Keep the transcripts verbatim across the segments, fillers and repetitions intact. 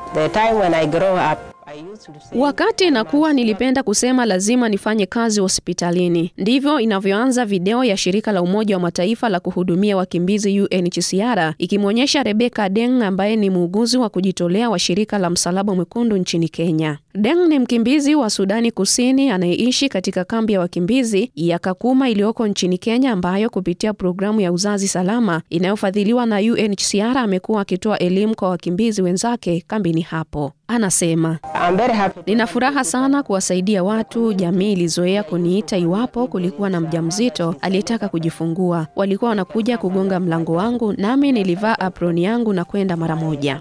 The time when I grow up, wakati nakuwa nilipenda kusema lazima nifanye kazi hospitalini. Ndivyo inavyoanza video ya shirika la Umoja wa Mataifa la kuhudumia wakimbizi U N H C R ikimwonyesha Rebecca Deng ambaye ni muuguzi wa kujitolea wa shirika la Msalaba Mwekundu nchini Kenya. Deng ni mkimbizi wa Sudani Kusini anayeishi katika kambi ya wakimbizi ya Kakuma iliyoko nchini Kenya, ambayo kupitia programu ya uzazi salama inayofadhiliwa na U N H C R amekuwa akitoa elimu kwa wakimbizi wenzake kambini hapo. Anasema, nina furaha sana kuwasaidia watu. Jamii ilizoea kuniita iwapo kulikuwa na mjamzito aliyetaka kujifungua. Walikuwa wanakuja kugonga mlango wangu, nami nilivaa aproni yangu na kwenda mara moja.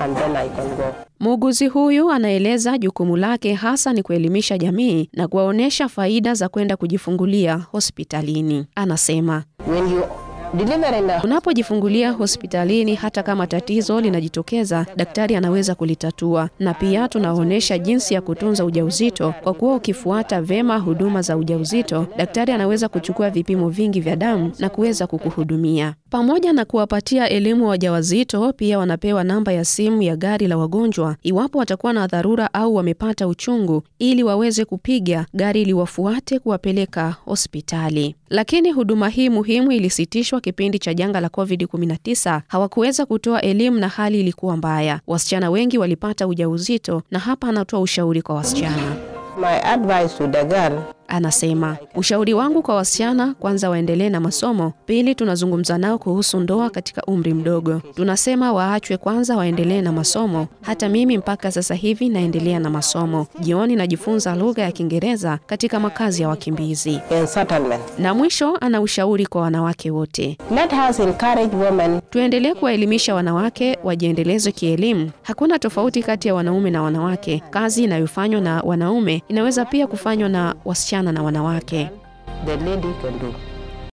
Muuguzi huyu anaeleza jukumu lake hasa ni kuelimisha jamii na kuwaonesha faida za kwenda kujifungulia hospitalini. Anasema, when you unapojifungulia hospitalini, hata kama tatizo linajitokeza, daktari anaweza kulitatua. Na pia tunaonesha jinsi ya kutunza ujauzito, kwa kuwa ukifuata vema huduma za ujauzito, daktari anaweza kuchukua vipimo vingi vya damu na kuweza kukuhudumia. Pamoja na kuwapatia elimu wajawazito, pia wanapewa namba ya simu ya gari la wagonjwa iwapo watakuwa na dharura au wamepata uchungu, ili waweze kupiga gari liwafuate kuwapeleka hospitali. Lakini huduma hii muhimu ilisitishwa kipindi cha janga la COVID kumi na tisa. Hawakuweza kutoa elimu na hali ilikuwa mbaya. Wasichana wengi walipata ujauzito, na hapa anatoa ushauri kwa wasichana. My advice to the girl, anasema, ushauri wangu kwa wasichana, kwanza waendelee na masomo. Pili, tunazungumza nao kuhusu ndoa katika umri mdogo. Tunasema waachwe kwanza waendelee na masomo. Hata mimi mpaka sasa hivi naendelea na masomo. Jioni najifunza lugha ya Kiingereza katika makazi ya wakimbizi. Na mwisho ana ushauri kwa wanawake wote. Let us encourage women. Tuendelee kuwaelimisha wanawake wajiendeleze kielimu. Hakuna tofauti kati ya wanaume na wanawake. Kazi inayofanywa na wanaume inaweza pia kufanywa na wasichana na wanawake. The lady can do.